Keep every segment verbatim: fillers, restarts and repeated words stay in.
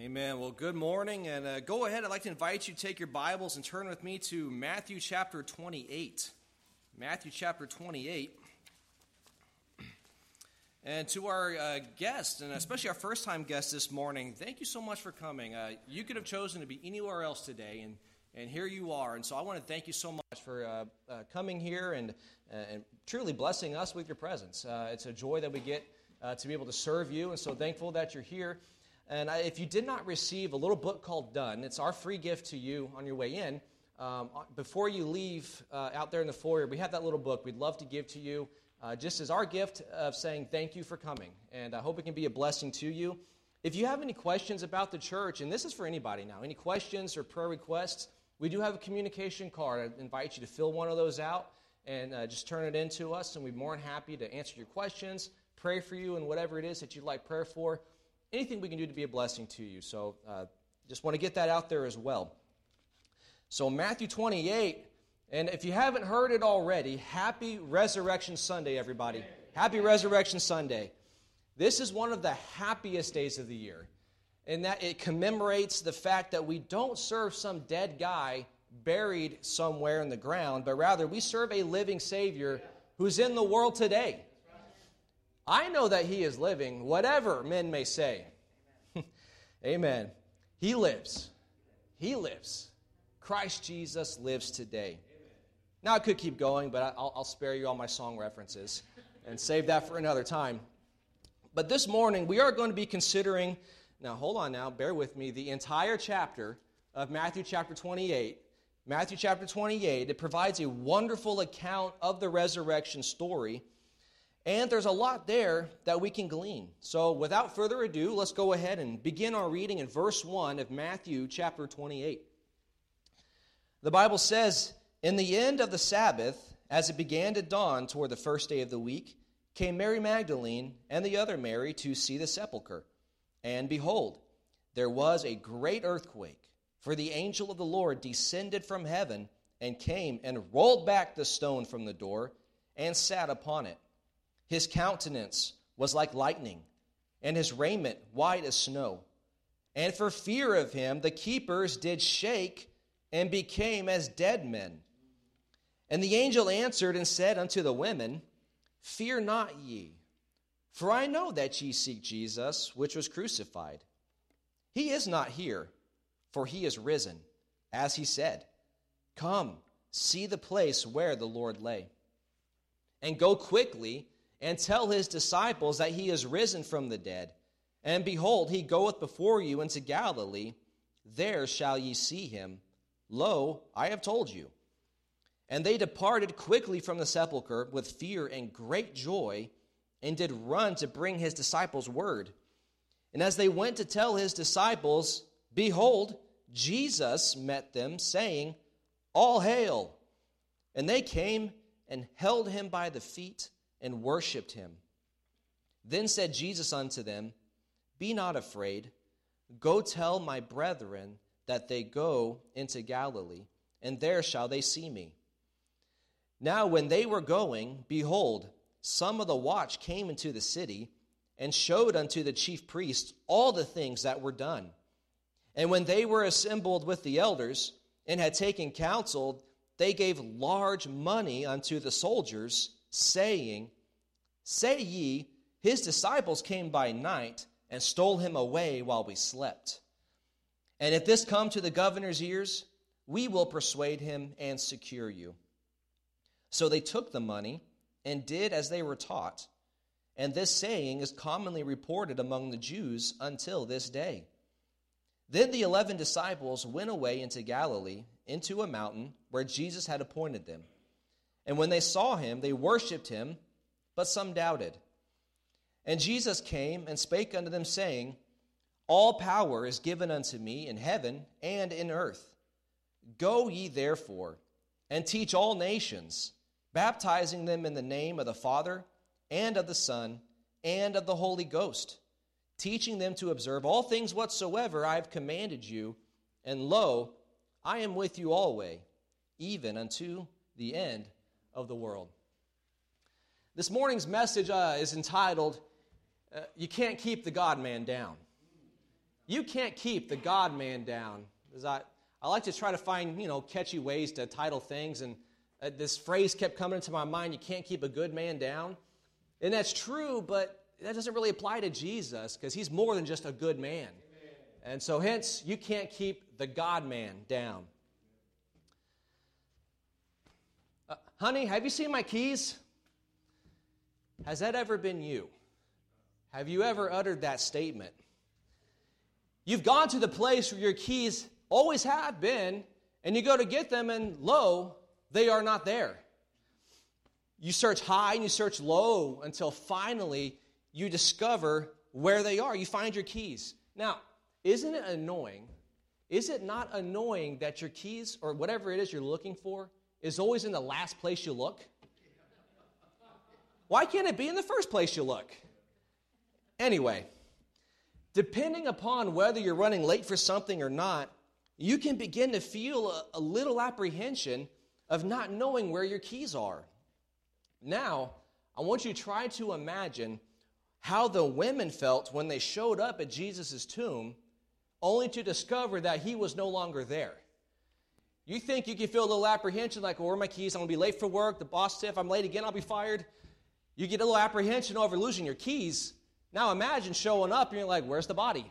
Amen. Well, good morning, and uh, go ahead. I'd like to invite you to take your Bibles and turn with me to Matthew chapter twenty-eight. Matthew chapter twenty-eight. And to our uh, guests, and especially our first-time guests this morning, thank you so much for coming. Uh, you could have chosen to be anywhere else today, and, and here you are. And so I want to thank you so much for uh, uh, coming here and, uh, and truly blessing us with your presence. Uh, it's a joy that we get uh, to be able to serve you, and so thankful that you're here. And if you did not receive a little book called Done, it's our free gift to you on your way in. Um, before you leave uh, out there in the foyer, we have that little book we'd love to give to you, uh, just as our gift of saying thank you for coming. And I hope it can be a blessing to you. If you have any questions about the church, and this is for anybody now, any questions or prayer requests, we do have a communication card. I invite you to fill one of those out and uh, just turn it in to us, and we'd be more than happy to answer your questions, pray for you, and whatever it is that you'd like prayer for. Anything we can do to be a blessing to you. So uh, just want to get that out there as well. So Matthew twenty-eight, and if you haven't heard it already, happy Resurrection Sunday, everybody. Happy Resurrection Sunday. This is one of the happiest days of the year, in that it commemorates the fact that we don't serve some dead guy buried somewhere in the ground, but rather we serve a living Savior who's in the world today. I know that He is living, whatever men may say. Amen. He lives. He lives. Christ Jesus lives today. Now, I could keep going, but I'll, I'll spare you all my song references and save that for another time. But this morning, we are going to be considering, now hold on now, bear with me, the entire chapter of Matthew chapter twenty-eight. Matthew chapter twenty-eight, it provides a wonderful account of the resurrection story. And there's a lot there that we can glean. So without further ado, let's go ahead and begin our reading in verse one of Matthew chapter twenty-eight. The Bible says, "In the end of the Sabbath, as it began to dawn toward the first day of the week, came Mary Magdalene and the other Mary to see the sepulchre. And behold, there was a great earthquake, for the angel of the Lord descended from heaven and came and rolled back the stone from the door and sat upon it. His countenance was like lightning, and his raiment white as snow. And for fear of him, the keepers did shake and became as dead men. And the angel answered and said unto the women, Fear not ye, for I know that ye seek Jesus, which was crucified. He is not here, for he is risen, as he said. Come, see the place where the Lord lay. And go quickly, and tell his disciples that he is risen from the dead. And behold, he goeth before you into Galilee. There shall ye see him. Lo, I have told you. And they departed quickly from the sepulchre with fear and great joy, and did run to bring his disciples word. And as they went to tell his disciples, behold, Jesus met them, saying, All hail! And they came and held him by the feet, and worshipped him. Then said Jesus unto them, Be not afraid. Go tell my brethren that they go into Galilee, and there shall they see me. Now when they were going, behold, some of the watch came into the city, and showed unto the chief priests all the things that were done. And when they were assembled with the elders, and had taken counsel, they gave large money unto the soldiers, saying, Say ye, his disciples came by night, and stole him away while we slept. And if this come to the governor's ears, we will persuade him and secure you. So they took the money, and did as they were taught. And this saying is commonly reported among the Jews until this day. Then the eleven disciples went away into Galilee, into a mountain where Jesus had appointed them. And when they saw him, they worshipped him, but some doubted. And Jesus came and spake unto them, saying, All power is given unto me in heaven and in earth. Go ye therefore, and teach all nations, baptizing them in the name of the Father, and of the Son, and of the Holy Ghost, teaching them to observe all things whatsoever I have commanded you. And lo, I am with you always, even unto the end of the world. This morning's message uh, is entitled, uh, You Can't Keep the God-Man Down. You can't keep the God-man down. As I, I like to try to find, you know, catchy ways to title things, and uh, this phrase kept coming into my mind, you can't keep a good man down. And that's true, but that doesn't really apply to Jesus, because he's more than just a good man. Amen. And so hence, you can't keep the God-man down. Uh, honey, have you seen my keys? Has that ever been you? Have you ever uttered that statement? You've gone to the place where your keys always have been, and you go to get them, and lo, they are not there. You search high and you search low until finally you discover where they are. You find your keys. Now, isn't it annoying? Is it not annoying that your keys, or whatever it is you're looking for, is always in the last place you look? Why can't it be in the first place you look? Anyway, depending upon whether you're running late for something or not, you can begin to feel a, a little apprehension of not knowing where your keys are. Now, I want you to try to imagine how the women felt when they showed up at Jesus' tomb, only to discover that he was no longer there. You think you can feel a little apprehension, like, well, where are my keys? I'm going to be late for work. The boss said if I'm late again, I'll be fired. You get a little apprehension over losing your keys. Now imagine showing up and you're like, where's the body?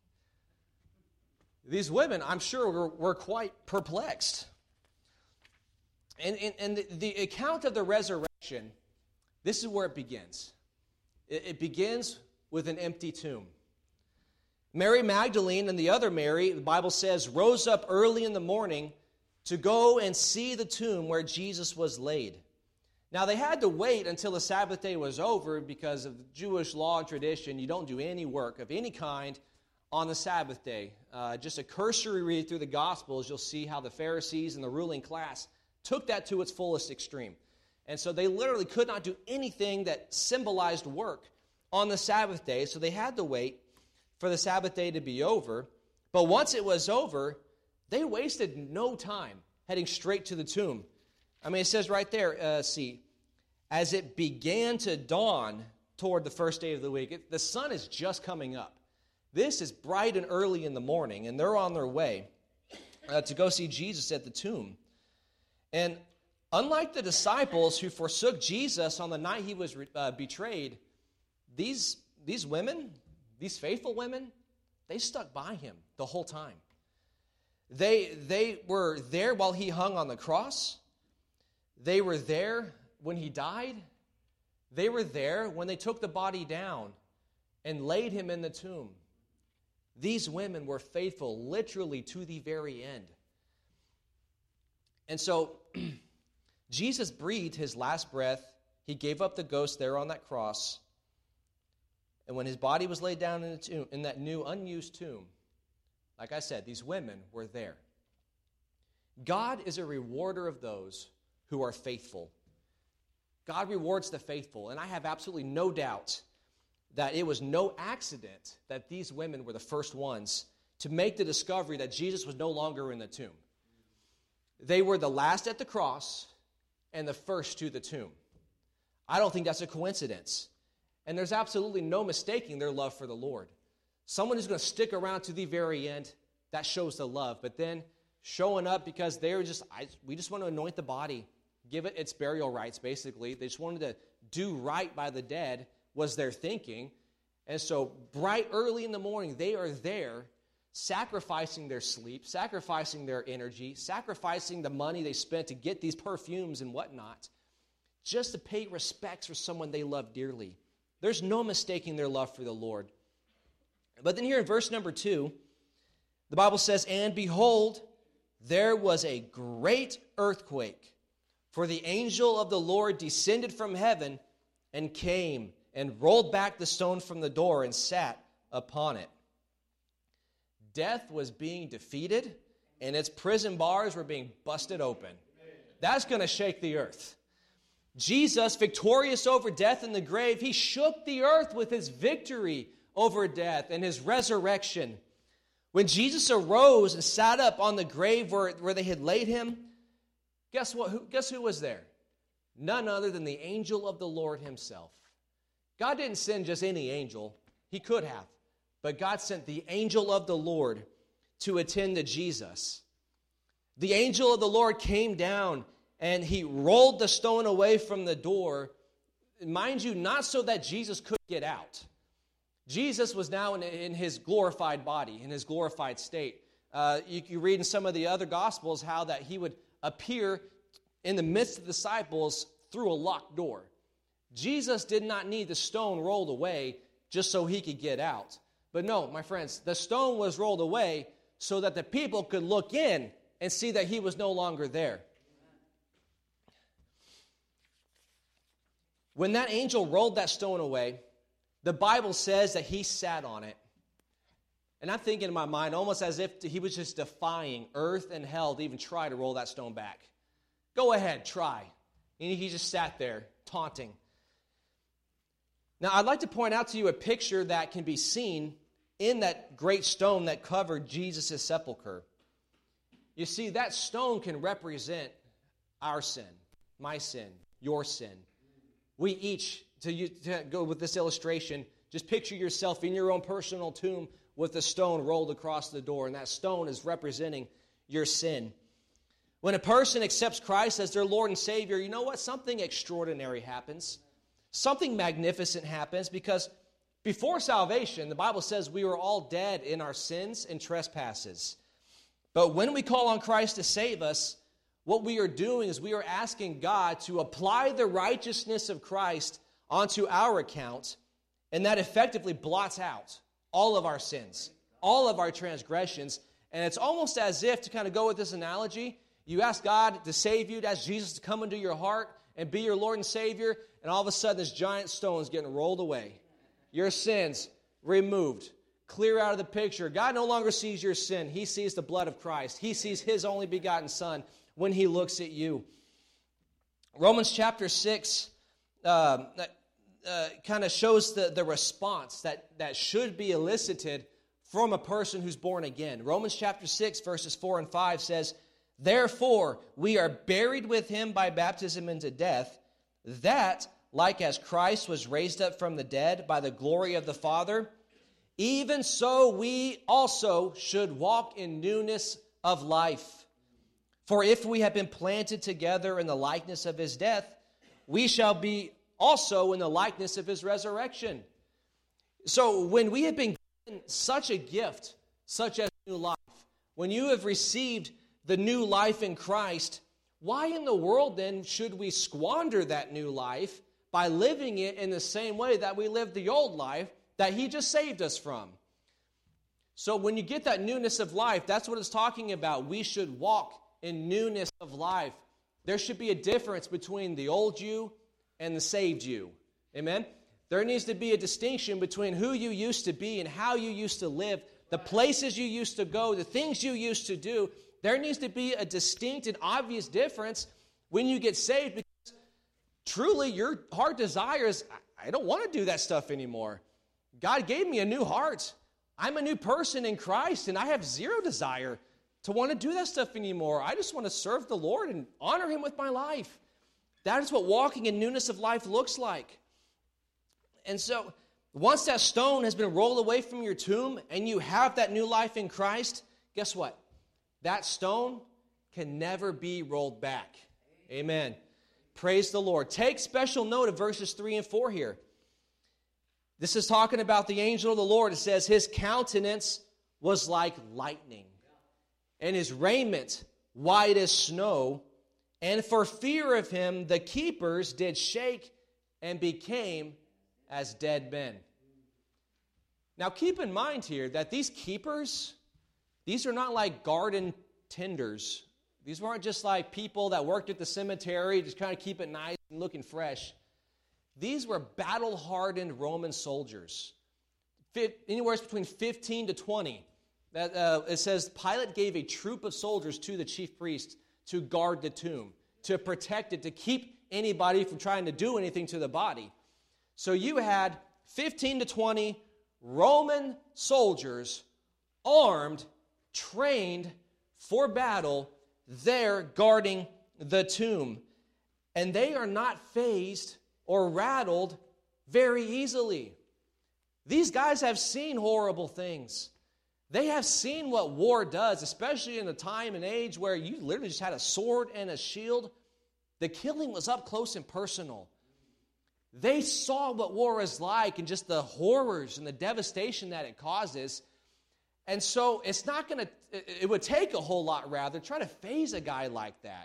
These women, I'm sure, were, were quite perplexed. And, and, and the, the account of the resurrection, this is where it begins. It, it begins with an empty tomb. Mary Magdalene and the other Mary, the Bible says, rose up early in the morning to go and see the tomb where Jesus was laid. Now, they had to wait until the Sabbath day was over because of the Jewish law and tradition. You don't do any work of any kind on the Sabbath day. Uh, just a cursory read through the Gospels, you'll see how the Pharisees and the ruling class took that to its fullest extreme. And so they literally could not do anything that symbolized work on the Sabbath day, so they had to wait for the Sabbath day to be over. But once it was over, they wasted no time heading straight to the tomb. I mean, it says right there, uh, see, as it began to dawn toward the first day of the week, it, the sun is just coming up. This is bright and early in the morning, and they're on their way uh, to go see Jesus at the tomb. And unlike the disciples who forsook Jesus on the night he was uh, betrayed, these, these women, these faithful women, they stuck by him the whole time. They, they were there while he hung on the cross. They were there when he died. They were there when they took the body down and laid him in the tomb. These women were faithful literally to the very end. And so Jesus breathed his last breath. He gave up the ghost there on that cross. And when his body was laid down in, the tomb, in that new unused tomb, like I said, these women were there. God is a rewarder of those who are faithful. God rewards the faithful, and I have absolutely no doubt that it was no accident that these women were the first ones to make the discovery that Jesus was no longer in the tomb. They were the last at the cross and the first to the tomb. I don't think that's a coincidence. And there's absolutely no mistaking their love for the Lord. Someone who's going to stick around to the very end, that shows the love. But then showing up because they're just, I, we just want to anoint the body, give it its burial rights, basically. They just wanted to do right by the dead was their thinking. And so bright early in the morning, they are there sacrificing their sleep, sacrificing their energy, sacrificing the money they spent to get these perfumes and whatnot, just to pay respects for someone they love dearly. There's no mistaking their love for the Lord. But then here in verse number two, the Bible says, "And behold, there was a great earthquake, for the angel of the Lord descended from heaven and came and rolled back the stone from the door and sat upon it." Death was being defeated, and its prison bars were being busted open. That's going to shake the earth. Jesus, victorious over death and the grave, he shook the earth with his victory over death and his resurrection. When Jesus arose and sat up on the grave where, where they had laid him, guess what? Who, guess who was there? None other than the angel of the Lord himself. God didn't send just any angel. He could have. but God sent the angel of the Lord to attend to Jesus. The angel of the Lord came down and he rolled the stone away from the door, mind you, not so that Jesus could get out. Jesus was now in, in his glorified body, in his glorified state. Uh, you, you read in some of the other Gospels how that he would appear in the midst of the disciples through a locked door. Jesus did not need the stone rolled away just so he could get out. But no, my friends, the stone was rolled away so that the people could look in and see that he was no longer there. When that angel rolled that stone away, the Bible says that he sat on it. And I'm thinking in my mind, almost as if he was just defying earth and hell to even try to roll that stone back. Go ahead, try. And he just sat there, taunting. Now, I'd like to point out to you a picture that can be seen in that great stone that covered Jesus' sepulcher. You see, that stone can represent our sin, my sin, your sin. We each, to, you, to go with this illustration, just picture yourself in your own personal tomb with a stone rolled across the door, and that stone is representing your sin. When a person accepts Christ as their Lord and Savior, you know what? Something extraordinary happens. Something magnificent happens, because before salvation, the Bible says we were all dead in our sins and trespasses. But when we call on Christ to save us, what we are doing is we are asking God to apply the righteousness of Christ onto our account, and that effectively blots out all of our sins, all of our transgressions. And it's almost as if, to kind of go with this analogy, you ask God to save you, to ask Jesus to come into your heart and be your Lord and Savior, and all of a sudden this giant stone is getting rolled away. Your sins removed, clear out of the picture. God no longer sees your sin. He sees the blood of Christ. He sees his only begotten Son when he looks at you. Romans chapter six uh, uh, kind of shows the, the response that, that should be elicited from a person who's born again. Romans chapter six, verses four and five says, "Therefore, we are buried with him by baptism into death, that, like as Christ was raised up from the dead by the glory of the Father, even so we also should walk in newness of life. For if we have been planted together in the likeness of his death, we shall be also in the likeness of his resurrection." So when we have been given such a gift, such as new life, when you have received the new life in Christ, why in the world then should we squander that new life by living it in the same way that we lived the old life that he just saved us from? So when you get that newness of life, that's what it's talking about. We should walk in newness of life. There should be a difference between the old you and the saved you. Amen? There needs to be a distinction between who you used to be and how you used to live, the places you used to go, the things you used to do. There needs to be a distinct and obvious difference when you get saved, because truly your heart desires, I don't want to do that stuff anymore. God gave me a new heart. I'm a new person in Christ, and I have zero desire to want to do that stuff anymore. I just want to serve the Lord and honor him with my life. That is what walking in newness of life looks like. And so once that stone has been rolled away from your tomb and you have that new life in Christ, guess what? That stone can never be rolled back. Amen. Praise the Lord. Take special note of verses three and four here. This is talking about the angel of the Lord. It says, his countenance was like lightning, and his raiment white as snow. And for fear of him, the keepers did shake and became as dead men. Now keep in mind here that these keepers, these are not like garden tenders. These weren't just like people that worked at the cemetery, just kind of keep it nice and looking fresh. These were battle-hardened Roman soldiers, anywhere between fifteen to twenty. That, uh, it says Pilate gave a troop of soldiers to the chief priest to guard the tomb, to protect it, to keep anybody from trying to do anything to the body. So you had fifteen to twenty Roman soldiers, armed, trained for battle, there guarding the tomb. And they are not fazed or rattled very easily. These guys have seen horrible things. They have seen what war does, especially in a time and age where you literally just had a sword and a shield. The killing was up close and personal. They saw what war is like and just the horrors and the devastation that it causes. And so it's not going to, it would take a whole lot rather, try to faze a guy like that.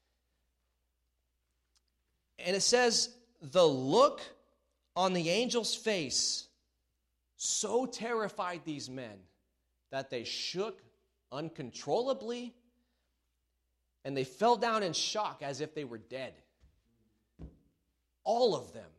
And it says, the look on the angel's face so terrified these men that they shook uncontrollably and they fell down in shock as if they were dead. All of them.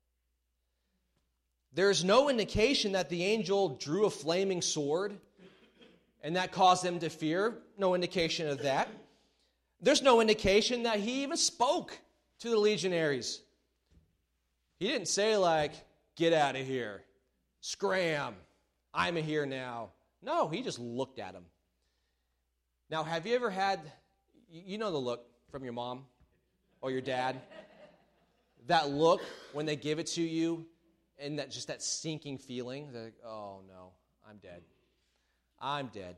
There's no indication that the angel drew a flaming sword and that caused them to fear. No indication of that. There's no indication that he even spoke to the legionaries. He didn't say like, get out of here. Scram. I'm here now. No, he just looked at him. Now, have you ever had, you know the look from your mom or your dad? That look when they give it to you and that just that sinking feeling. They're like, oh no, I'm dead. I'm dead.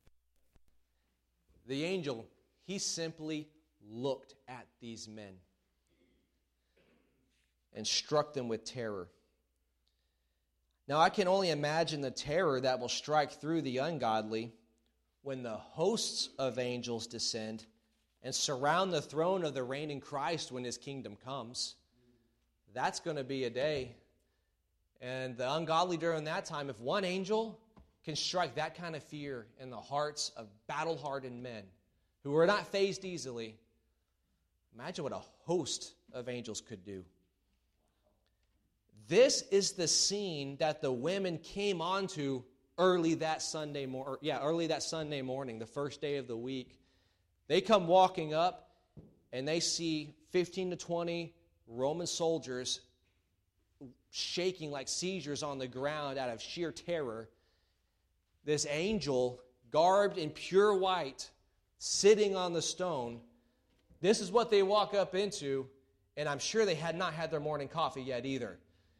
The angel, he simply looked at these men and struck them with terror. Now, I can only imagine the terror that will strike through the ungodly when the hosts of angels descend and surround the throne of the reigning Christ when his kingdom comes. That's going to be a day. And the ungodly during that time, if one angel can strike that kind of fear in the hearts of battle-hardened men who are not fazed easily, imagine what a host of angels could do. This is the scene that the women came onto early that Sunday morning. Yeah, early that Sunday morning, the first day of the week. They come walking up, and they see fifteen to twenty Roman soldiers shaking like seizures on the ground out of sheer terror. This angel, garbed in pure white, sitting on the stone. This is what they walk up into, and I'm sure they had not had their morning coffee yet either.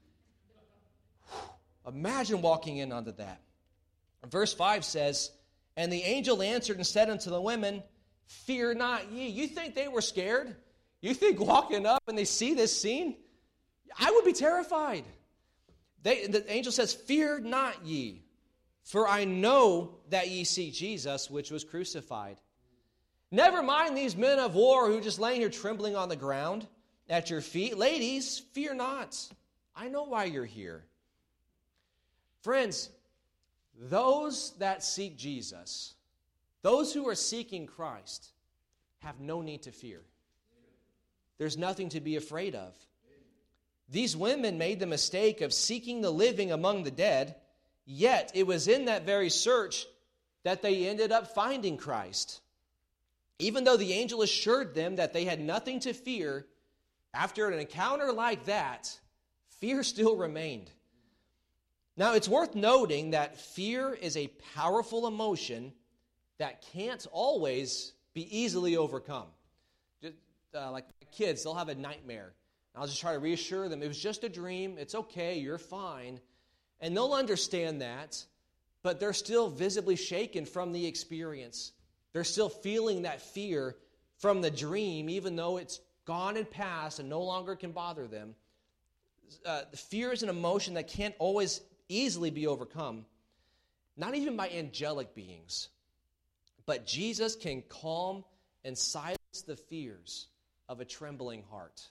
Imagine walking in onto that. Verse five says, and the angel answered and said unto the women, fear not ye. You think they were scared? You think walking up and they see this scene? I would be terrified. They, the angel says, fear not ye, for I know that ye seek Jesus, which was crucified. Never mind these men of war who just laying here trembling on the ground at your feet. Ladies, fear not. I know why you're here. Friends, those that seek Jesus, those who are seeking Christ, have no need to fear. There's nothing to be afraid of. These women made the mistake of seeking the living among the dead, yet it was in that very search that they ended up finding Christ. Even though the angel assured them that they had nothing to fear, after an encounter like that, fear still remained. Now, it's worth noting that fear is a powerful emotion that can't always be easily overcome. Just, uh, like kids, they'll have a nightmare. I'll just try to reassure them, it was just a dream, it's okay, you're fine. And they'll understand that, but they're still visibly shaken from the experience. They're still feeling that fear from the dream, even though it's gone and passed and no longer can bother them. Uh, fear is an emotion that can't always easily be overcome, not even by angelic beings. But Jesus can calm and silence the fears of a trembling heart.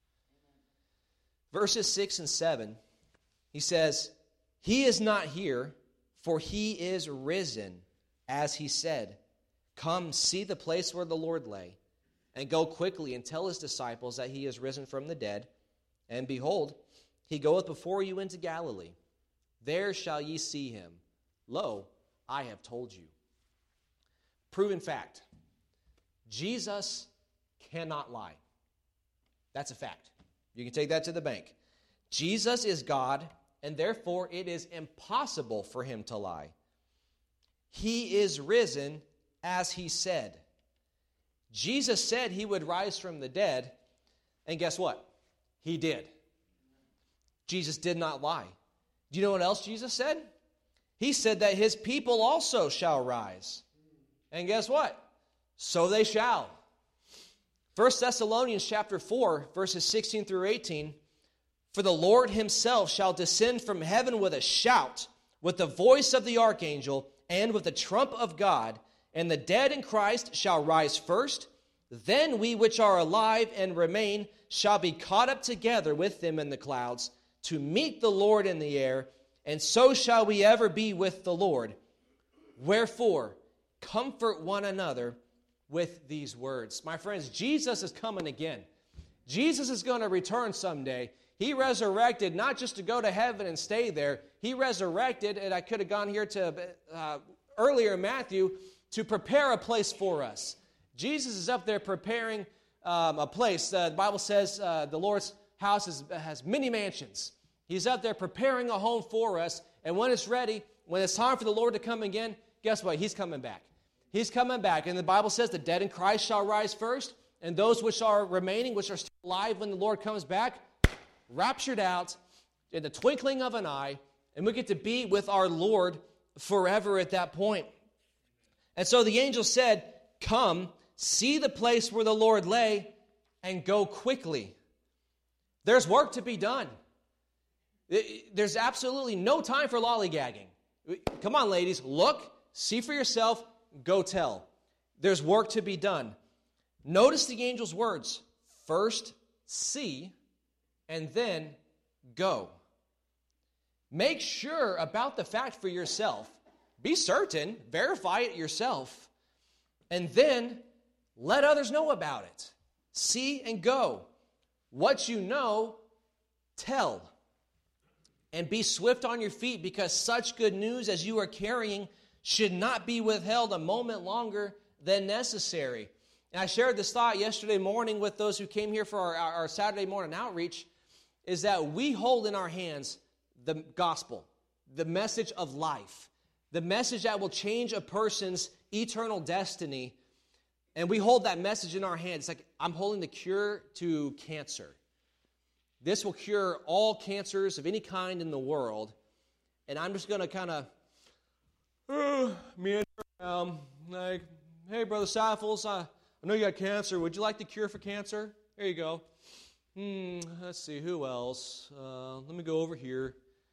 Verses six and seven, he says, he is not here, for he is risen, as he said. Come, see the place where the Lord lay, and go quickly and tell his disciples that he is risen from the dead. And behold, he goeth before you into Galilee. There shall ye see him. Lo, I have told you. Proven fact. Jesus cannot lie. That's a fact. You can take that to the bank. Jesus is God, and therefore it is impossible for him to lie. He is risen as he said. Jesus said he would rise from the dead, and guess what? He did. Jesus did not lie. Do you know what else Jesus said? He said that his people also shall rise. And guess what? So they shall. First Thessalonians chapter four, verses sixteen through eighteen. For the Lord himself shall descend from heaven with a shout, with the voice of the archangel, and with the trump of God, and the dead in Christ shall rise first. Then we which are alive and remain shall be caught up together with them in the clouds to meet the Lord in the air, and so shall we ever be with the Lord. Wherefore, comfort one another with these words. My friends, Jesus is coming again. Jesus is going to return someday. He resurrected not just to go to heaven and stay there. He resurrected, and I could have gone here to uh, earlier in Matthew, to prepare a place for us. Jesus is up there preparing um, a place. Uh, the Bible says uh, the Lord's house is, has many mansions. He's up there preparing a home for us, and when it's ready, when it's time for the Lord to come again, guess what? He's coming back. He's coming back, and the Bible says the dead in Christ shall rise first, and those which are remaining, which are still alive when the Lord comes back, raptured out in the twinkling of an eye, and we get to be with our Lord forever at that point. And so the angel said, come, see the place where the Lord lay, and go quickly. There's work to be done. There's absolutely no time for lollygagging. Come on, ladies, look, see for yourself, go tell. There's work to be done. Notice the angel's words. First, see, and then go. Make sure about the fact for yourself. Be certain, verify it yourself, and then let others know about it. See and go. What you know, tell. And be swift on your feet, because such good news as you are carrying should not be withheld a moment longer than necessary. And I shared this thought yesterday morning with those who came here for our, our Saturday morning outreach, is that we hold in our hands the gospel, the message of life, the message that will change a person's eternal destiny. And we hold that message in our hands. It's like I'm holding the cure to cancer. This will cure all cancers of any kind in the world. And I'm just going to kind of uh, meander around like, hey, Brother Saffles, I, I know you got cancer. Would you like the cure for cancer? There you go. Hmm, let's see, who else? Uh, let me go over here.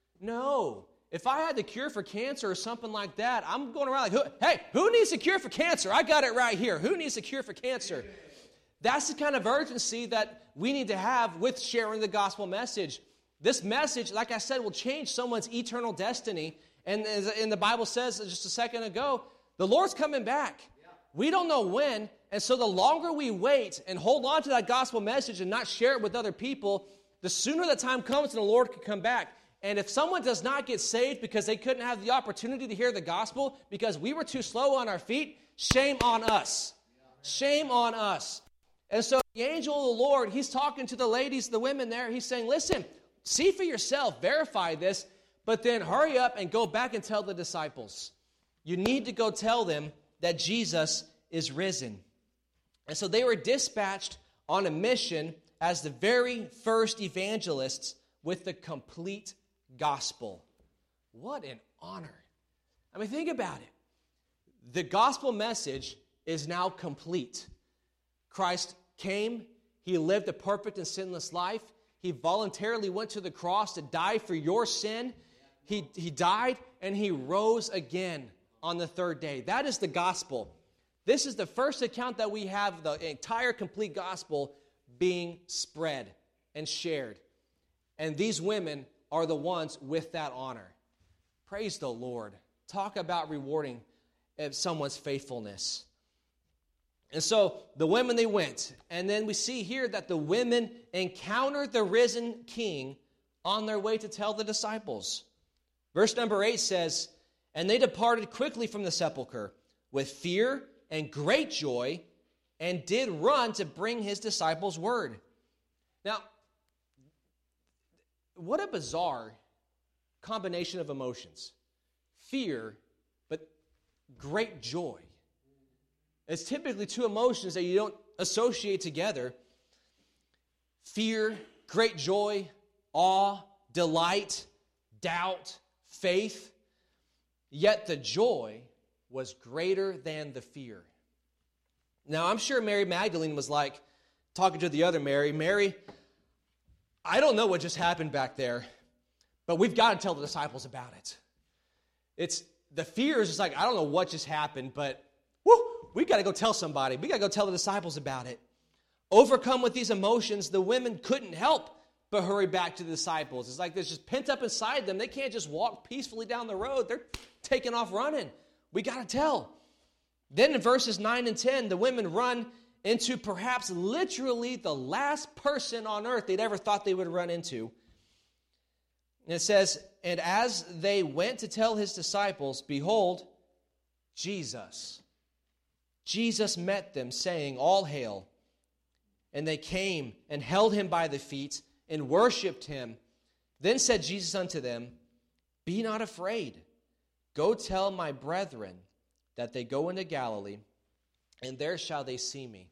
No. If I had the cure for cancer or something like that, I'm going around like, hey, who needs a cure for cancer? I got it right here. Who needs a cure for cancer? That's the kind of urgency that we need to have with sharing the gospel message. This message, like I said, will change someone's eternal destiny. And as in the Bible says just a second ago, the Lord's coming back. We don't know when, and so the longer we wait and hold on to that gospel message and not share it with other people, the sooner the time comes and the Lord can come back. And if someone does not get saved because they couldn't have the opportunity to hear the gospel because we were too slow on our feet, shame on us. Shame on us. And so the angel of the Lord, he's talking to the ladies, the women there. He's saying, listen, see for yourself, verify this, but then hurry up and go back and tell the disciples. You need to go tell them that Jesus is risen. And so they were dispatched on a mission as the very first evangelists with the complete gospel. What an honor. I mean, think about it. The gospel message is now complete. Christ came, he lived a perfect and sinless life. He voluntarily went to the cross to die for your sin. He, he died and he rose again on the third day. That is the gospel. This is the first account that we have the entire complete gospel being spread and shared. And these women are the ones with that honor. Praise the Lord. Talk about rewarding someone's faithfulness. And so the women, they went. And then we see here that the women encountered the risen king on their way to tell the disciples. Verse number eight says, and they departed quickly from the sepulchre with fear and great joy, and did run to bring his disciples word. Now, what a bizarre combination of emotions. Fear, but great joy. It's typically two emotions that you don't associate together. Fear, great joy, awe, delight, doubt, faith, yet the joy was greater than the fear. Now, I'm sure Mary Magdalene was like, talking to the other Mary, Mary, I don't know what just happened back there, but we've got to tell the disciples about it. It's, the fear is just like, I don't know what just happened, but whoo, we got to go tell somebody. We got to go tell the disciples about it. Overcome with these emotions, the women couldn't help but hurry back to the disciples. It's like there's just pent up inside them. They can't just walk peacefully down the road. They're taking off running. We got to tell. Then in verses nine and ten, the women run into perhaps literally the last person on earth they'd ever thought they would run into. And it says, and as they went to tell his disciples, behold, Jesus. Jesus met them, saying, all hail. And they came and held him by the feet and worshipped him. Then said Jesus unto them, be not afraid. Go tell my brethren that they go into Galilee, and there shall they see me.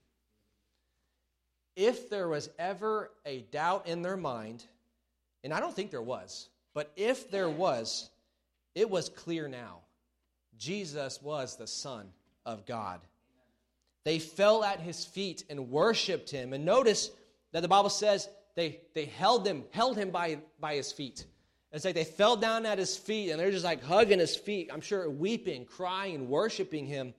If there was ever a doubt in their mind, and I don't think there was, but if there was, it was clear now. Jesus was the Son of God. They fell at his feet and worshipped him. And notice that the Bible says they, they held him, held him by, by his feet. It's like they fell down at his feet and they're just like hugging his feet. I'm sure weeping, crying, and worshiping him.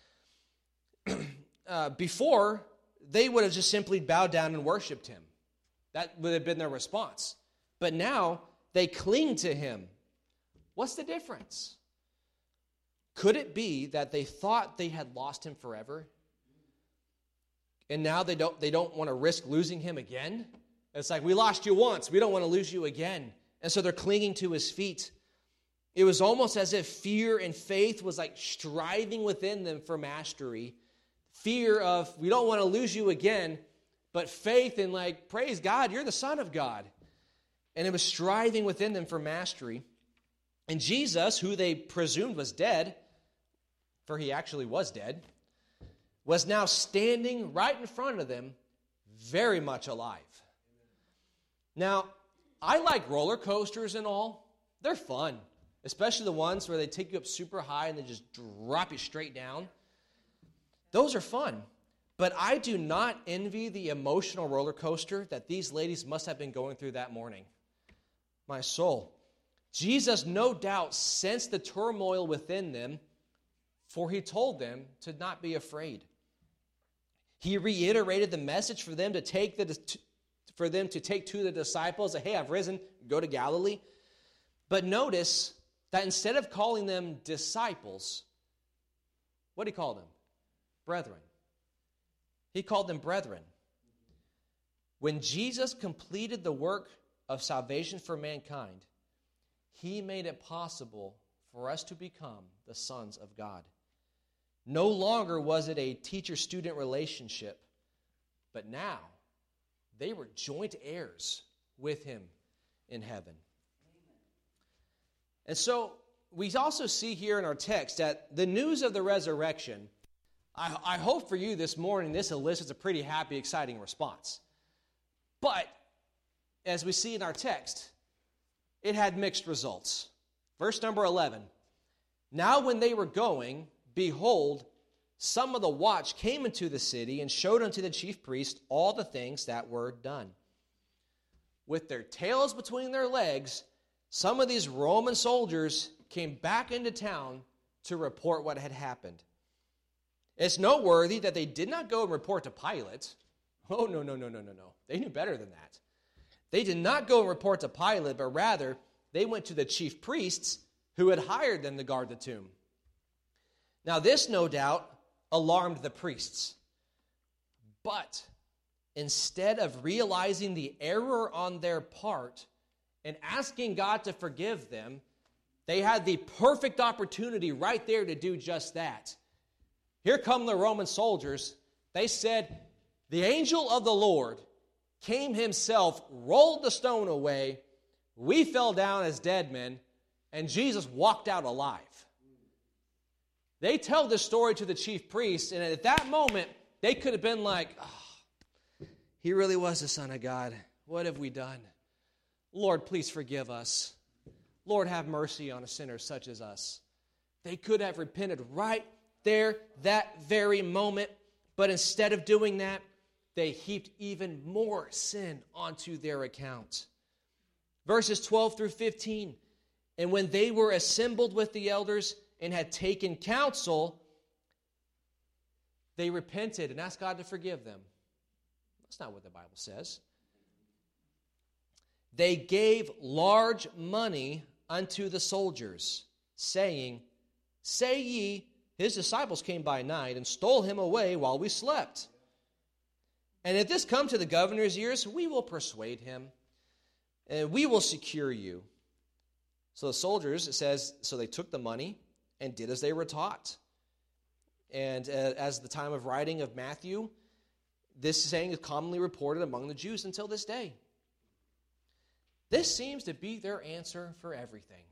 uh, before, they would have just simply bowed down and worshiped him. That would have been their response. But now, they cling to him. What's the difference? Could it be that they thought they had lost him forever? And now they don't, they don't want to risk losing him again? It's like, we lost you once. We don't want to lose you again. And so they're clinging to his feet. It was almost as if fear and faith was like striving within them for mastery. Fear of, we don't want to lose you again, but faith in like, praise God, you're the Son of God. And it was striving within them for mastery. And Jesus, who they presumed was dead, for he actually was dead, was now standing right in front of them, very much alive. Now, I like roller coasters and all. They're fun, especially the ones where they take you up super high and they just drop you straight down. Those are fun. But I do not envy the emotional roller coaster that these ladies must have been going through that morning. My soul. Jesus, no doubt, sensed the turmoil within them, for he told them to not be afraid. He reiterated the message for them to take the for them to take to the disciples that, hey, I've risen, go to Galilee. But notice that instead of calling them disciples, what did he call them? Brethren. He called them brethren. When Jesus completed the work of salvation for mankind, he made it possible for us to become the sons of God. No longer was it a teacher-student relationship, but now they were joint heirs with him in heaven. And so we also see here in our text that the news of the resurrection, I, I hope for you this morning, this elicits a pretty happy, exciting response. But as we see in our text, it had mixed results. Verse number eleven. Now when they were going, behold, some of the watch came into the city and showed unto the chief priest all the things that were done. With their tails between their legs, some of these Roman soldiers came back into town to report what had happened. It's noteworthy that they did not go and report to Pilate. Oh, no, no, no, no, no, no. They knew better than that. They did not go and report to Pilate, but rather they went to the chief priests who had hired them to guard the tomb. Now this, no doubt, alarmed the priests. But instead of realizing the error on their part and asking God to forgive them, they had the perfect opportunity right there to do just that. Here come the Roman soldiers. They said, the angel of the Lord came himself, rolled the stone away, we fell down as dead men, and Jesus walked out alive. They tell this story to the chief priests, and at that moment, they could have been like, oh, he really was the Son of God. What have we done? Lord, please forgive us. Lord, have mercy on a sinner such as us. They could have repented right there, that very moment, but instead of doing that, they heaped even more sin onto their account. Verses twelve through fifteen, and when they were assembled with the elders and had taken counsel, they repented and asked God to forgive them. That's not what the Bible says. They gave large money unto the soldiers, saying, Say ye, his disciples came by night and stole him away while we slept. And if this come to the governor's ears, we will persuade him, and we will secure you. So the soldiers, it says, so they took the money and did as they were taught. And uh, as the time of writing of Matthew, this saying is commonly reported among the Jews until this day. This seems to be their answer for everything.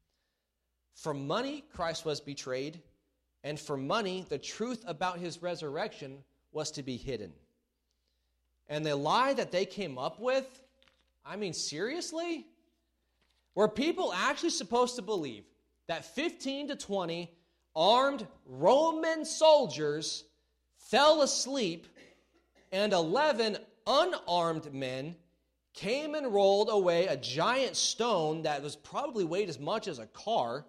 For money, Christ was betrayed, and for money, the truth about his resurrection was to be hidden. And the lie that they came up with, I mean, seriously? Were people actually supposed to believe that fifteen to twenty armed Roman soldiers fell asleep and eleven unarmed men came and rolled away a giant stone that was probably weighed as much as a car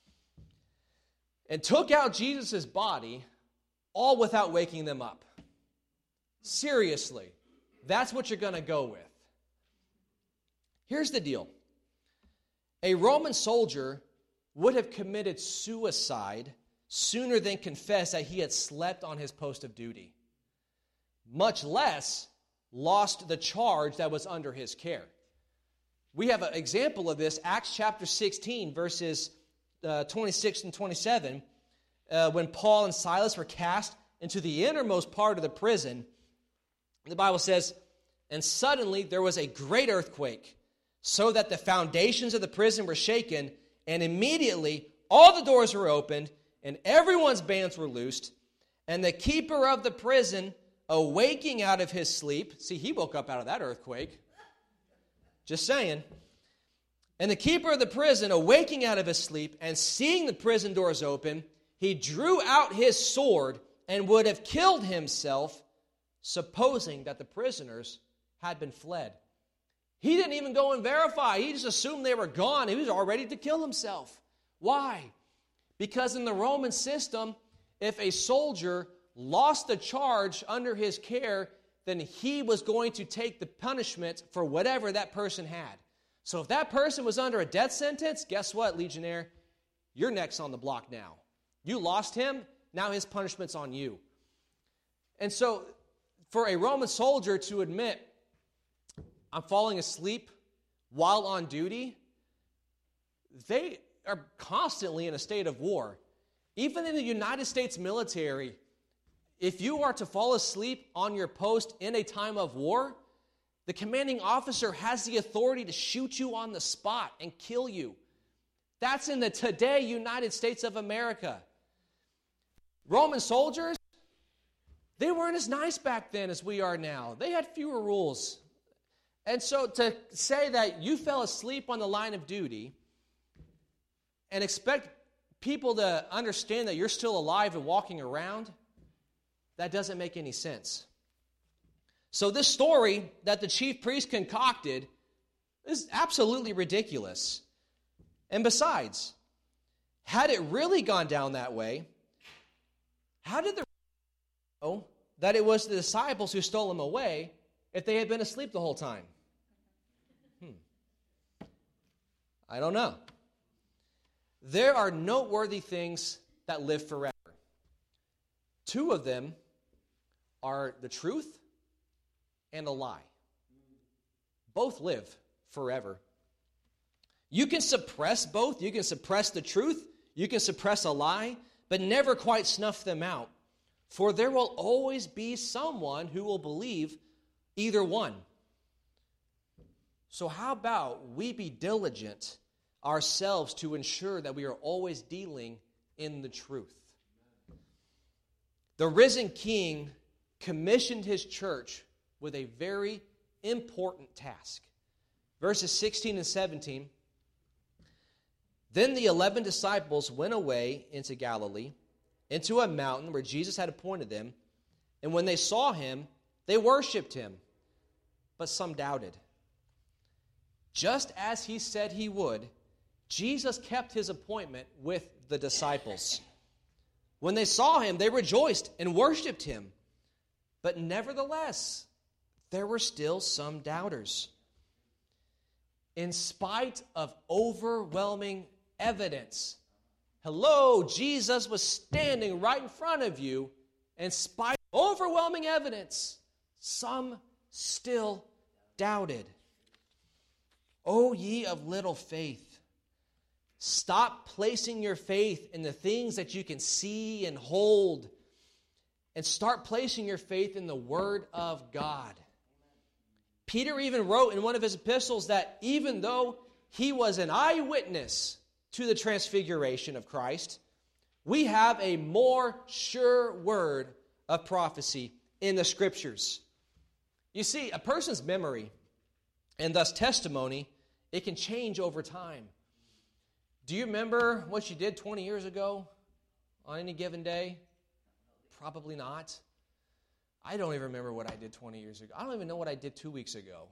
and took out Jesus' body, all without waking them up? Seriously, that's what you're going to go with. Here's the deal. A Roman soldier would have committed suicide sooner than confess that he had slept on his post of duty, much less lost the charge that was under his care. We have an example of this, Acts chapter sixteen, verses uh, twenty-six and twenty-seven, uh, when Paul and Silas were cast into the innermost part of the prison. The Bible says, and suddenly there was a great earthquake, so that the foundations of the prison were shaken, and immediately all the doors were opened, and everyone's bands were loosed, and the keeper of the prison, awaking out of his sleep, see, he woke up out of that earthquake, just saying, and the keeper of the prison, awaking out of his sleep, and seeing the prison doors open, he drew out his sword and would have killed himself, supposing that the prisoners had been fled. He didn't even go and verify. He just assumed they were gone. He was all ready to kill himself. Why? Because in the Roman system, if a soldier lost the charge under his care, then he was going to take the punishment for whatever that person had. So if that person was under a death sentence, guess what, Legionnaire? You're next on the block now. You lost him, now his punishment's on you. And so for a Roman soldier to admit, I'm falling asleep while on duty, they are constantly in a state of war. Even in the United States military, if you are to fall asleep on your post in a time of war, the commanding officer has the authority to shoot you on the spot and kill you. That's in the today United States of America. Roman soldiers, they weren't as nice back then as we are now. They had fewer rules. And so to say that you fell asleep on the line of duty and expect people to understand that you're still alive and walking around, that doesn't make any sense. So this story that the chief priest concocted is absolutely ridiculous. And besides, had it really gone down that way, how did the know that it was the disciples who stole him away if they had been asleep the whole time? Hmm. I don't know. There are noteworthy things that live forever. Two of them are the truth and a lie. Both live forever. You can suppress both. You can suppress the truth. You can suppress a lie, but never quite snuff them out. For there will always be someone who will believe either one. So how about we be diligent ourselves to ensure that we are always dealing in the truth? The risen King commissioned his church with a very important task. Verses sixteen and seventeen, Then the eleven disciples went away into Galilee, into a mountain where Jesus had appointed them. And when they saw him, they worshipped him, but some doubted. Just as he said he would, Jesus kept his appointment with the disciples. When they saw him, they rejoiced and worshipped him. But nevertheless, there were still some doubters. In spite of overwhelming evidence, hello, Jesus was standing right in front of you. In spite of overwhelming evidence, some still doubted. O ye of little faith, stop placing your faith in the things that you can see and hold, and start placing your faith in the Word of God. Peter even wrote in one of his epistles that even though he was an eyewitness to the transfiguration of Christ, we have a more sure word of prophecy in the Scriptures. You see, a person's memory and thus testimony, it can change over time. Do you remember what you did twenty years ago on any given day? Probably not. I don't even remember what I did twenty years ago. I don't even know what I did two weeks ago.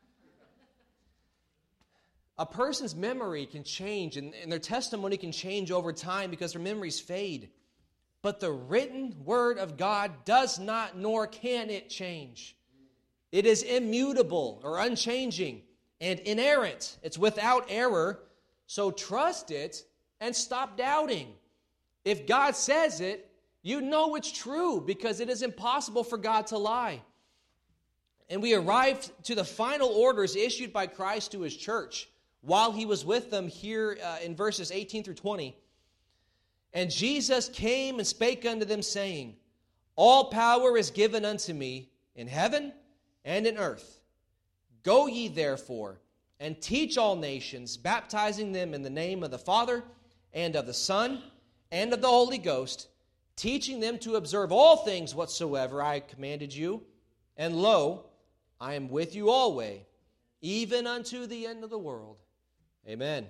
A person's memory can change, and, and their testimony can change over time because their memories fade. But the written Word of God does not, nor can it change. It is immutable or unchanging and inerrant. It's without error. So trust it and stop doubting. If God says it, you know it's true because it is impossible for God to lie. And we arrived to the final orders issued by Christ to his church while he was with them here uh, in verses eighteen through twenty. And Jesus came and spake unto them, saying, All power is given unto me in heaven and in earth. Go ye therefore, and teach all nations, baptizing them in the name of the Father, and of the Son, and of the Holy Ghost, teaching them to observe all things whatsoever I commanded you. And lo, I am with you always, even unto the end of the world. Amen.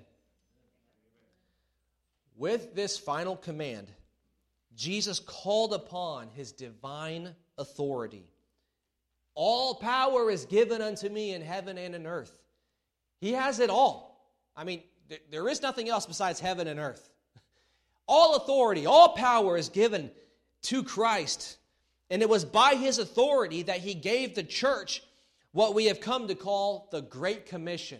With this final command, Jesus called upon his divine authority. All power is given unto me in heaven and in earth. He has it all. I mean, th- there is nothing else besides heaven and earth. All authority, all power is given to Christ. And it was by his authority that he gave the church what we have come to call the Great Commission.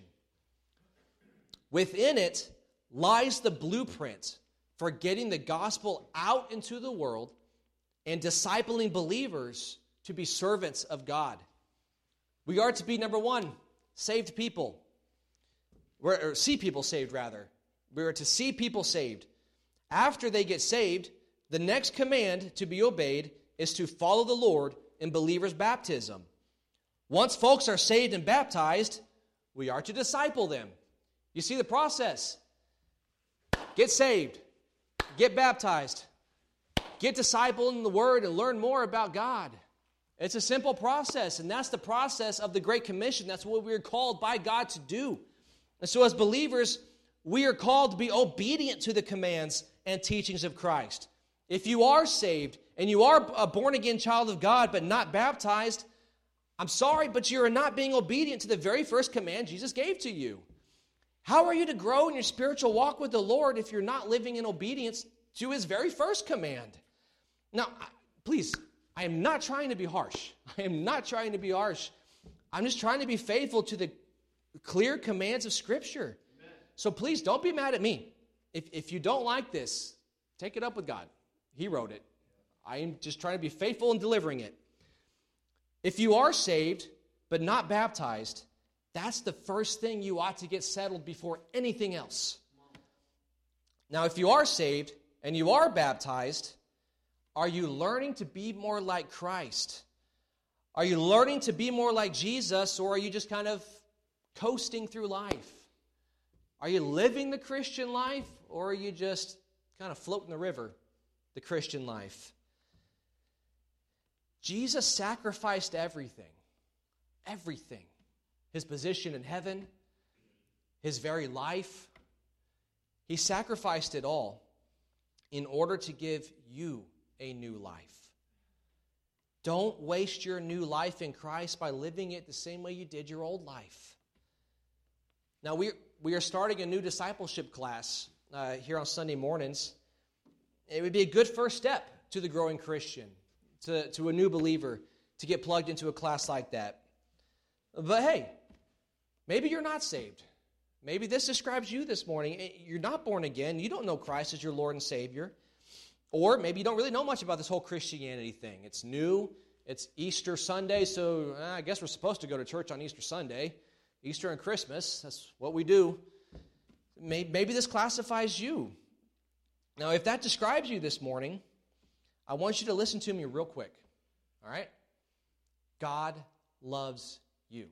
Within it lies the blueprint for getting the gospel out into the world and discipling believers to be servants of God. We are to be, number one, saved people. We're, or see people saved, rather. We are to see people saved. After they get saved, the next command to be obeyed is to follow the Lord in believers' baptism. Once folks are saved and baptized, we are to disciple them. You see the process. Get saved. Get baptized. Get discipled in the Word and learn more about God. It's a simple process, and that's the process of the Great Commission. That's what we are called by God to do. And so as believers, we are called to be obedient to the commands and teachings of Christ. If you are saved and you are a born-again child of God but not baptized, I'm sorry, but you're not being obedient to the very first command Jesus gave to you. How are you to grow in your spiritual walk with the Lord if you're not living in obedience to his very first command? Now, please, I am not trying to be harsh. I am not trying to be harsh. I'm just trying to be faithful to the clear commands of Scripture. Amen. So please don't be mad at me. If, if you don't like this, take it up with God. He wrote it. I am just trying to be faithful in delivering it. If you are saved but not baptized, that's the first thing you ought to get settled before anything else. Now, if you are saved and you are baptized, are you learning to be more like Christ? Are you learning to be more like Jesus, or are you just kind of coasting through life? Are you living the Christian life, or are you just kind of floating the river, the Christian life? Jesus sacrificed everything. Everything. His position in heaven, his very life. He sacrificed it all in order to give you a new life. Don't waste your new life in Christ by living it the same way you did your old life. Now, we we are starting a new discipleship class uh, here on Sunday mornings. It would be a good first step to the growing Christian, to, to a new believer, to get plugged into a class like that. But hey, maybe you're not saved. Maybe this describes you this morning. You're not born again. You don't know Christ as your Lord and Savior. Or maybe you don't really know much about this whole Christianity thing. It's new. It's Easter Sunday, so eh, I guess we're supposed to go to church on Easter Sunday. Easter and Christmas, that's what we do. Maybe this classifies you. Now, if that describes you this morning, I want you to listen to me real quick. All right? God loves you.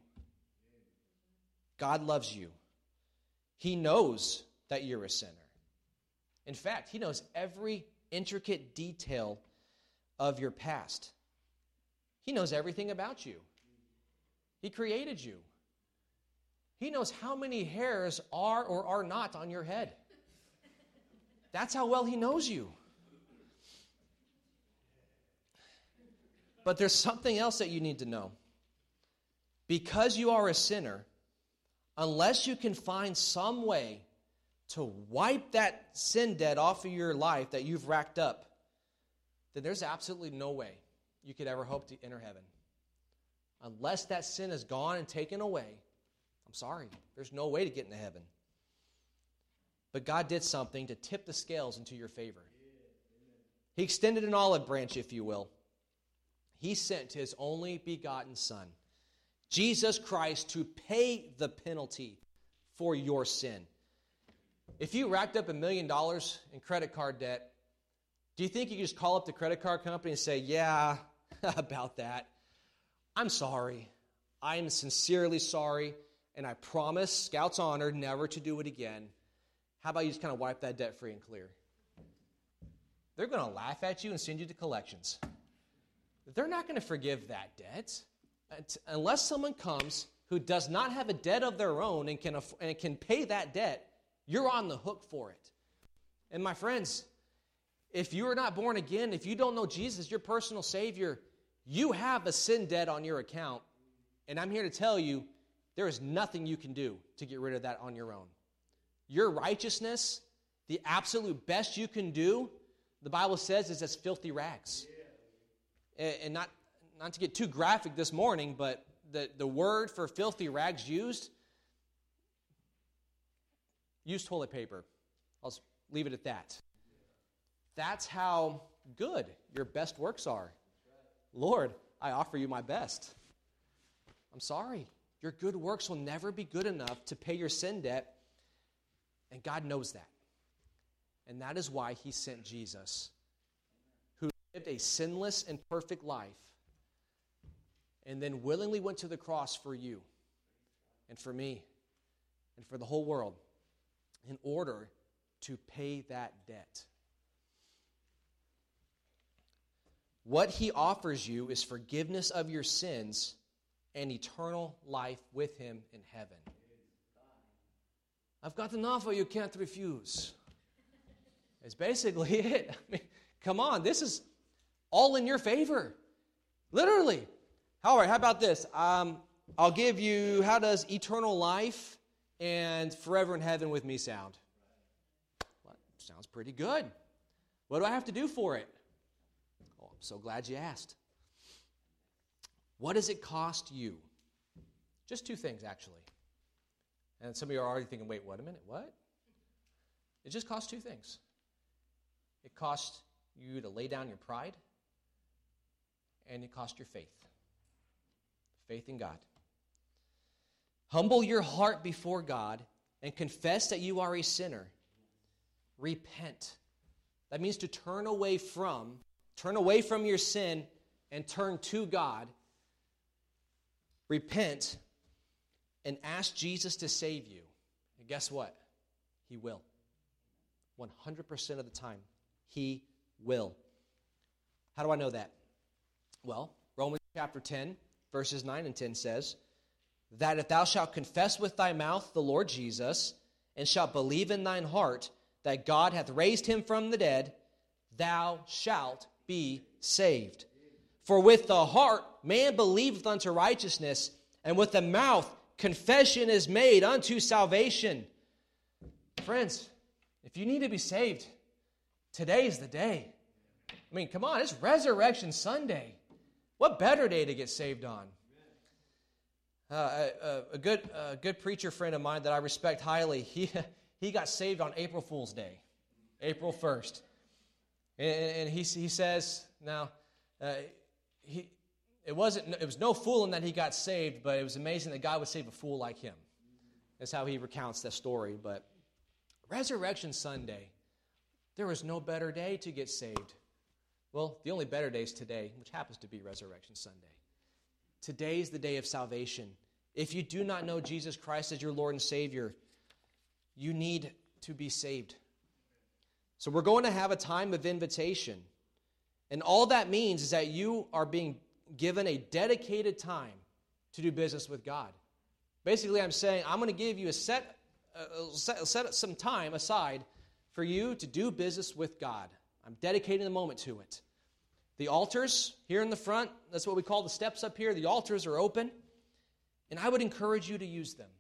God loves you. He knows that you're a sinner. In fact, He knows every intricate detail of your past. He knows everything about you. He created you. He knows how many hairs are or are not on your head. That's how well He knows you. But there's something else that you need to know. Because you are a sinner, unless you can find some way to wipe that sin debt off of your life that you've racked up, then there's absolutely no way you could ever hope to enter heaven. Unless that sin is gone and taken away, I'm sorry, there's no way to get into heaven. But God did something to tip the scales into your favor. He extended an olive branch, if you will. He sent His only begotten Son, Jesus Christ, to pay the penalty for your sin. If you racked up a million dollars in credit card debt, do you think you could just call up the credit card company and say, yeah, about that? I'm sorry. I am sincerely sorry, and I promise, Scout's honor, never to do it again. How about you just kind of wipe that debt free and clear? They're going to laugh at you and send you to collections. They're not going to forgive that debt unless someone comes who does not have a debt of their own and can, and can pay that debt. You're on the hook for it. And my friends, if you are not born again, if you don't know Jesus, your personal Savior, you have a sin debt on your account. And I'm here to tell you, there is nothing you can do to get rid of that on your own. Your righteousness, the absolute best you can do, the Bible says, is as filthy rags. And not, not to get too graphic this morning, but the, the word for filthy rags used, use toilet paper. I'll leave it at that. That's how good your best works are. Lord, I offer you my best. I'm sorry. Your good works will never be good enough to pay your sin debt, and God knows that. And that is why He sent Jesus, who lived a sinless and perfect life, and then willingly went to the cross for you and for me and for the whole world in order to pay that debt. What He offers you is forgiveness of your sins and eternal life with Him in heaven. I've got an offer you can't refuse. It's basically it. I mean, come on, this is all in your favor. Literally. All right, how about this? Um, I'll give you, how does eternal life and forever in heaven with me sound? Well, sounds pretty good. What do I have to do for it? Oh, I'm so glad you asked. What does it cost you? Just two things, actually. And some of you are already thinking, wait, wait a minute, what? It just costs two things. It costs you to lay down your pride, and it costs your faith. Faith in God. Humble your heart before God and confess that you are a sinner. Repent. That means to turn away from, turn away from your sin and turn to God. Repent and ask Jesus to save you. And guess what? He will. one hundred percent of the time, He will. How do I know that? Well, Romans chapter ten, verses nine and ten says, that if thou shalt confess with thy mouth the Lord Jesus, and shalt believe in thine heart that God hath raised him from the dead, thou shalt be saved. For with the heart man believeth unto righteousness, and with the mouth confession is made unto salvation. Friends, if you need to be saved, today is the day. I mean, come on, it's Resurrection Sunday. What better day to get saved on? Uh, a, a good a good preacher friend of mine that I respect highly, he he got saved on April Fool's Day, April first. And, and he he says, now, uh, he it wasn't it was no fooling that he got saved, but it was amazing that God would save a fool like him. That's how he recounts that story. But Resurrection Sunday, there was no better day to get saved. Well, the only better day is today, which happens to be Resurrection Sunday. Today is the day of salvation. If you do not know Jesus Christ as your Lord and Savior, you need to be saved. So we're going to have a time of invitation. And all that means is that you are being given a dedicated time to do business with God. Basically, I'm saying I'm going to give you a set, uh, set, set some time aside for you to do business with God. I'm dedicating the moment to it. The altars here in the front, that's what we call the steps up here. The altars are open, and I would encourage you to use them.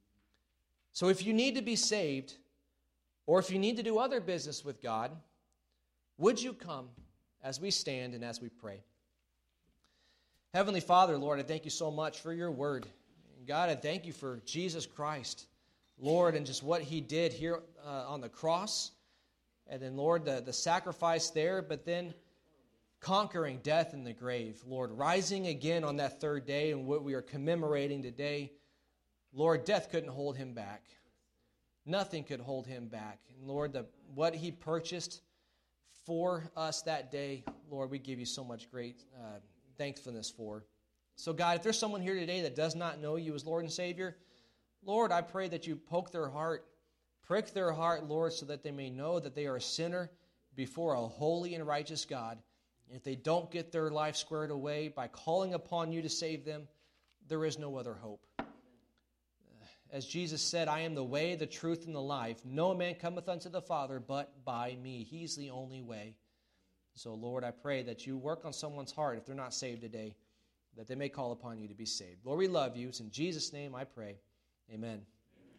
So if you need to be saved, or if you need to do other business with God, would you come as we stand and as we pray? Heavenly Father, Lord, I thank you so much for your word. God, I thank you for Jesus Christ, Lord, and just what he did here uh, on the cross. And then, Lord, the, the sacrifice there, but then conquering death in the grave. Lord, rising again on that third day, and what we are commemorating today. Lord, death couldn't hold him back. Nothing could hold him back. And Lord, the, what he purchased for us that day, Lord, we give you so much great uh, thankfulness for. So God, if there's someone here today that does not know you as Lord and Savior, Lord, I pray that you poke their heart, prick their heart, Lord, so that they may know that they are a sinner before a holy and righteous God. And if they don't get their life squared away by calling upon you to save them, there is no other hope. As Jesus said, I am the way, the truth, and the life. No man cometh unto the Father but by me. He's the only way. So, Lord, I pray that you work on someone's heart if they're not saved today, that they may call upon you to be saved. Lord, we love you. It's in Jesus' name I pray. Amen.